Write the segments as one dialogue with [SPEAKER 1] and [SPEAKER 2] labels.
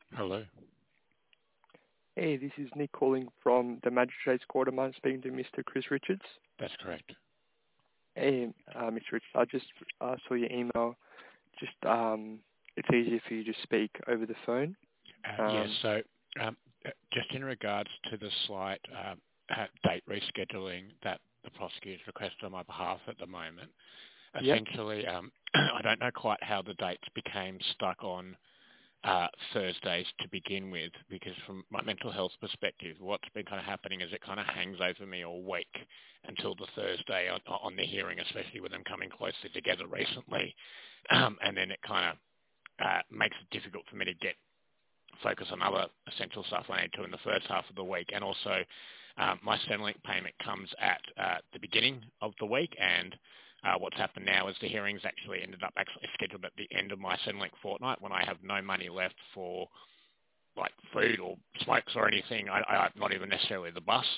[SPEAKER 1] Hello.
[SPEAKER 2] Hey, this is Nick calling from the Magistrates Court. Am I speaking to Mr. Chris Richards?
[SPEAKER 1] That's correct.
[SPEAKER 2] Hey, Mr. Richards, I just saw your email. Just it's easier for you to speak over the phone.
[SPEAKER 1] Yes. So, just in regards to the slight date rescheduling that the prosecutor's requested on my behalf at the moment,
[SPEAKER 2] Yep.
[SPEAKER 1] essentially, I don't know quite how the dates became stuck on Thursdays to begin with, because from my mental health perspective, what's been kind of happening is it kind of hangs over me all week until the Thursday on the hearing, especially with them coming closely together recently, and then it kind of makes it difficult for me to get focus on other essential stuff I need to in the first half of the week. And also, my Centrelink payment comes at the beginning of the week, and what's happened now is the hearings actually ended up scheduled at the end of my Centrelink fortnight when I have no money left for like food or smokes or anything. I'm not even necessarily the bus.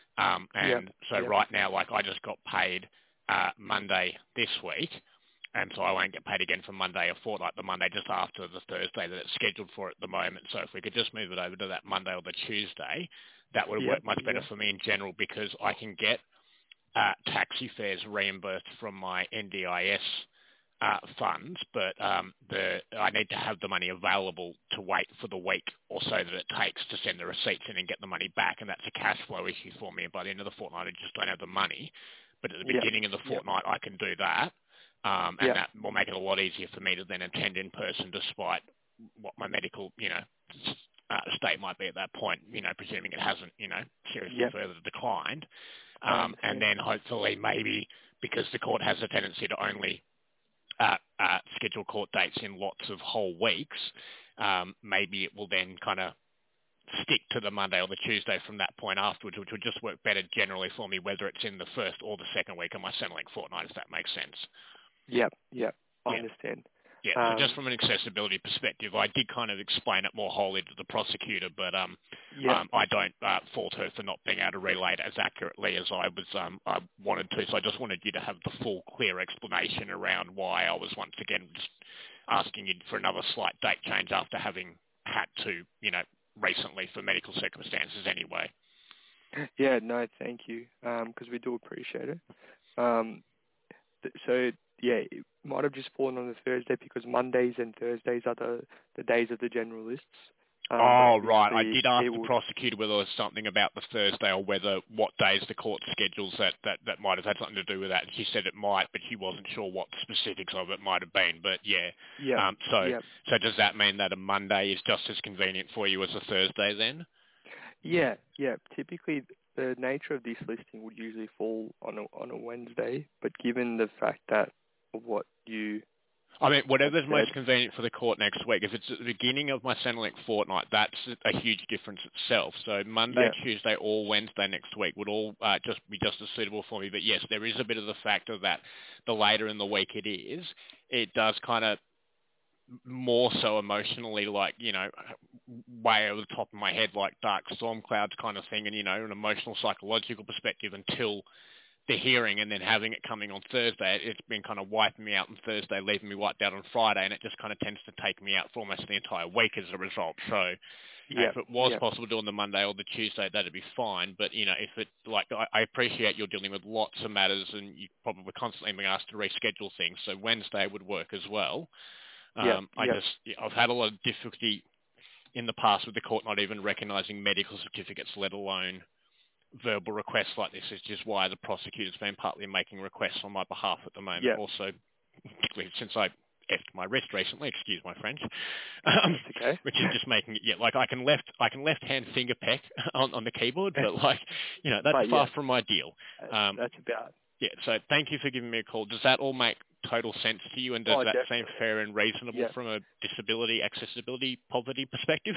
[SPEAKER 2] Yep.
[SPEAKER 1] Right now, like I just got paid Monday this week, and so I won't get paid again for Monday or fortnight, the Monday just after the Thursday that it's scheduled for at the moment. So if we could just move it over to that Monday or the Tuesday, that would work much better for me in general, because I can get taxi fares reimbursed from my NDIS funds, but I need to have the money available to wait for the week or so that it takes to send the receipts in and get the money back, and that's a cash flow issue for me. By the end of the fortnight, I just don't have the money. But at the beginning of the fortnight, I can do that. That will make it a lot easier for me to then attend in person, despite what my medical, state might be at that point, presuming it hasn't, seriously further declined. And then hopefully maybe, because the court has a tendency to only schedule court dates in lots of whole weeks, maybe it will then kind of stick to the Monday or the Tuesday from that point afterwards, which would just work better generally for me, whether it's in the first or the second week of my Centrelink fortnight, if that makes sense.
[SPEAKER 2] Yep. I understand.
[SPEAKER 1] Yeah, so just from an accessibility perspective, I did kind of explain it more wholly to the prosecutor, but I don't fault her for not being able to relay it as accurately as I wanted to. So I just wanted you to have the full, clear explanation around why I was once again just asking you for another slight date change after having had to, recently for medical circumstances anyway.
[SPEAKER 2] Yeah, no, thank you, because we do appreciate it. It might have just fallen on the Thursday because Mondays and Thursdays are the days of the generalists.
[SPEAKER 1] Right. I did ask the prosecutor whether there was something about the Thursday or what days the court schedules that might have had something to do with that. And she said it might, but she wasn't sure what the specifics of it might have been. But So does that mean that a Monday is just as convenient for you as a Thursday then?
[SPEAKER 2] Yeah. Typically, the nature of this listing would usually fall on a Wednesday, but given the fact that what you...
[SPEAKER 1] whatever's most convenient for the court next week. If it's at the beginning of my Centrelink fortnight, that's a huge difference itself. So Monday, Tuesday, or Wednesday next week would all just be just as suitable for me. But yes, there is a bit of the factor that the later in the week it does kind of more so emotionally, like, way over the top of my head, like dark storm clouds kind of thing, and, an emotional, psychological perspective until the hearing, and then having it coming on Thursday, it's been kind of wiping me out on Thursday, leaving me wiped out on Friday, and it just kind of tends to take me out for almost the entire week as a result. So if it was possible to do on the Monday or the Tuesday, that'd be fine. But, if it, like, I appreciate you're dealing with lots of matters and you probably constantly being asked to reschedule things. So Wednesday would work as well. I've had a lot of difficulty in the past with the court not even recognising medical certificates, let alone verbal requests like this, is just why the prosecutor's been partly making requests on my behalf at the moment. Also, particularly since I effed my wrist recently, excuse my French,
[SPEAKER 2] okay.
[SPEAKER 1] which is just making it, like I can left hand finger peck on the keyboard, but that's far from ideal.
[SPEAKER 2] That's about.
[SPEAKER 1] Yeah, so thank you for giving me a call. Does that all make total sense to you, and does that seem fair and reasonable from a disability, accessibility, poverty perspective?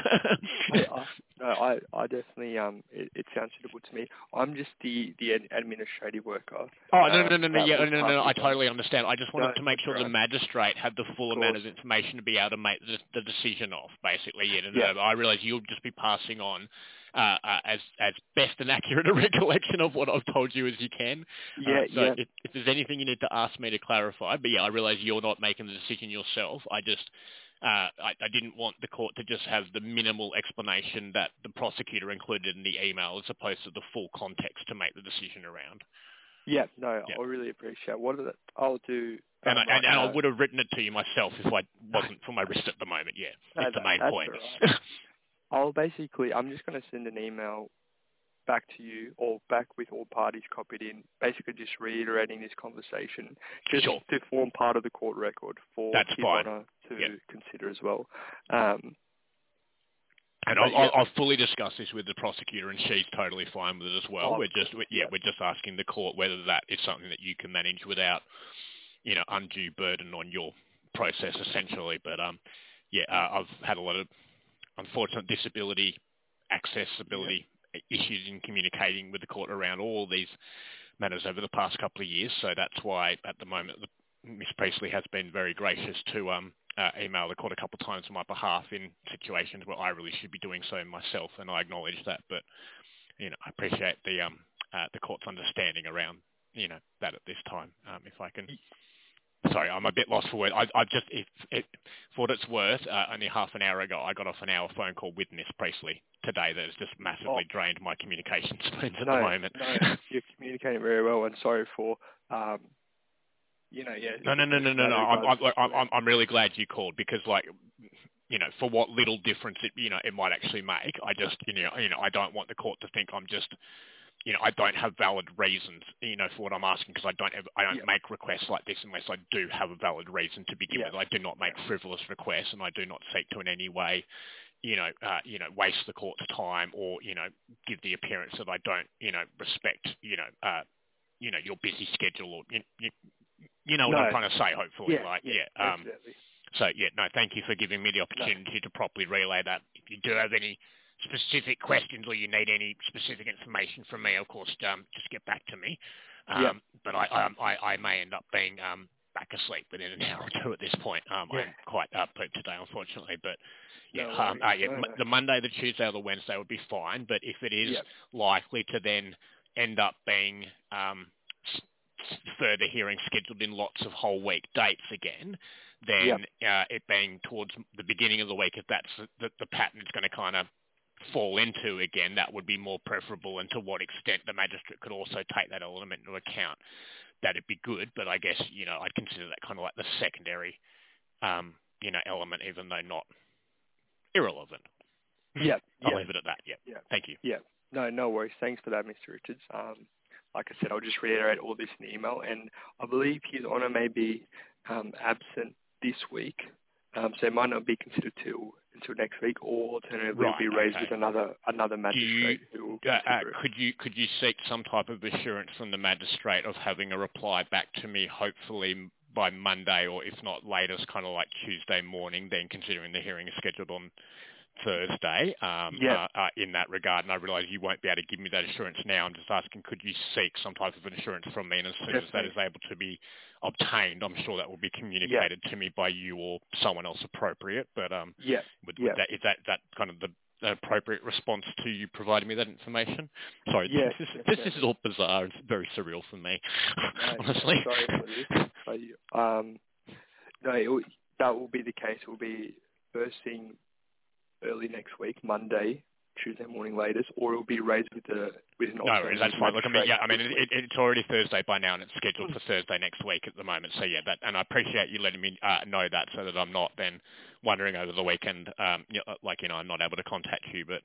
[SPEAKER 2] I definitely, it sounds suitable to me. I'm just the administrative worker.
[SPEAKER 1] No, I totally understand. I just wanted to make sure the magistrate had the full amount of information to be able to make the decision of, basically. I realise you'll just be passing on as best and accurate a recollection of what I've told you as you can. If there's anything you need to ask me to clarify, but I realise you're not making the decision yourself. I just I didn't want the court to just have the minimal explanation that the prosecutor included in the email as opposed to the full context to make the decision around.
[SPEAKER 2] Yeah, no,
[SPEAKER 1] Yeah.
[SPEAKER 2] I really appreciate it. I'll do.
[SPEAKER 1] And I would have written it to you myself if I wasn't for my wrist at the moment. Yeah, it's the main point.
[SPEAKER 2] All right. I'm just going to send an email back to you or back with all parties copied in, basically just reiterating this conversation, just
[SPEAKER 1] Sure.
[SPEAKER 2] to form part of the court record for
[SPEAKER 1] That's
[SPEAKER 2] His
[SPEAKER 1] fine.
[SPEAKER 2] Honour to
[SPEAKER 1] Yep.
[SPEAKER 2] consider as well.
[SPEAKER 1] And I'll fully discuss this with the prosecutor, and she's totally fine with it as well. We're just asking the court whether that is something that you can manage without, undue burden on your process, essentially. But I've had a lot of unfortunate disability, accessibility issues in communicating with the court around all these matters over the past couple of years. So that's why, at the moment, Miss Priestley has been very gracious to email the court a couple of times on my behalf in situations where I really should be doing so myself, and I acknowledge that. But I appreciate the court's understanding around that at this time. If I can. Sorry, I'm a bit lost for words. I've just, for what it's worth, only half an hour ago, I got off an hour phone call with Miss Priestley today that has just massively drained my communication spoons at the moment.
[SPEAKER 2] No, you're communicating very well, and sorry for,
[SPEAKER 1] No. I'm really glad you called because, for what little difference it might actually make, I just, I don't want the court to think I'm just. I don't have valid reasons, for what I'm asking because I don't make requests like this unless I do have a valid reason to begin with. I do not make frivolous requests, and I do not seek to in any way, waste the court's time or, give the appearance that I don't, respect, your busy schedule or, what I'm trying to say. Hopefully, thank you for giving me the opportunity to properly relay that. If you do have any specific questions or you need any specific information from me, of course, just get back to me. But I may end up being back asleep within an hour or two at this point. I'm quite pooped today, unfortunately. But the Monday, the Tuesday, or the Wednesday would be fine. But if it is likely to then end up being further hearings scheduled in lots of whole week dates again, then it being towards the beginning of the week, if that's the pattern it's going to kind of fall into again, that would be more preferable, and to what extent the magistrate could also take that element into account, that'd be good. But I guess, I'd consider that kind of like the secondary, element, even though not irrelevant. I'll leave it at that. Thank you.
[SPEAKER 2] No worries. Thanks for that, Mr. Richards. Like I said, I'll just reiterate all this in the email, and I believe His Honour may be absent this week, so it might not be considered until next week, or alternatively will be raised with another magistrate who will consider it.
[SPEAKER 1] Could you seek some type of assurance from the magistrate of having a reply back to me, hopefully by Monday, or if not latest, kind of like Tuesday morning, then considering the hearing is scheduled on Thursday, in that regard? And I realise you won't be able to give me that assurance now. I'm just asking, could you seek some type of an assurance from me? And as soon as that is able to be obtained, I'm sure that will be communicated to me by you or someone else appropriate. But is that kind of the appropriate response to you providing me that information? Sorry, this is all bizarre. It's very surreal for me, honestly.
[SPEAKER 2] Sorry for this. That will be the case. It will be first thing early next week, Monday, Tuesday morning latest, or it will be raised with an
[SPEAKER 1] No, that's fine. Look, it's already Thursday by now, and it's scheduled for Thursday next week at the moment. So and I appreciate you letting me know that, so that I'm not then wondering over the weekend, I'm not able to contact you. But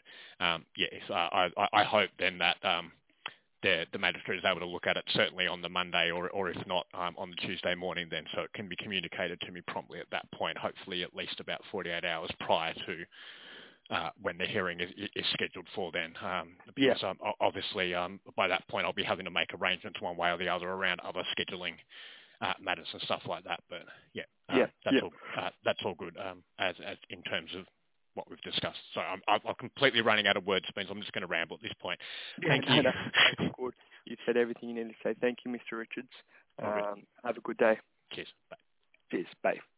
[SPEAKER 1] I hope then that the magistrate is able to look at it certainly on the Monday, or if not on the Tuesday morning, then so it can be communicated to me promptly at that point. Hopefully, at least about 48 hours prior to when the hearing is scheduled for then. Because obviously by that point I'll be having to make arrangements one way or the other around other scheduling matters and stuff like that. But that's all good as in terms of what we've discussed. So I'm completely running out of word spoons. I'm just going to ramble at this point. Thank you.
[SPEAKER 2] That's good. You've said everything you need to say. Thank you, Mr. Richards. Have a good day.
[SPEAKER 1] Cheers. Bye.
[SPEAKER 2] Cheers. Bye.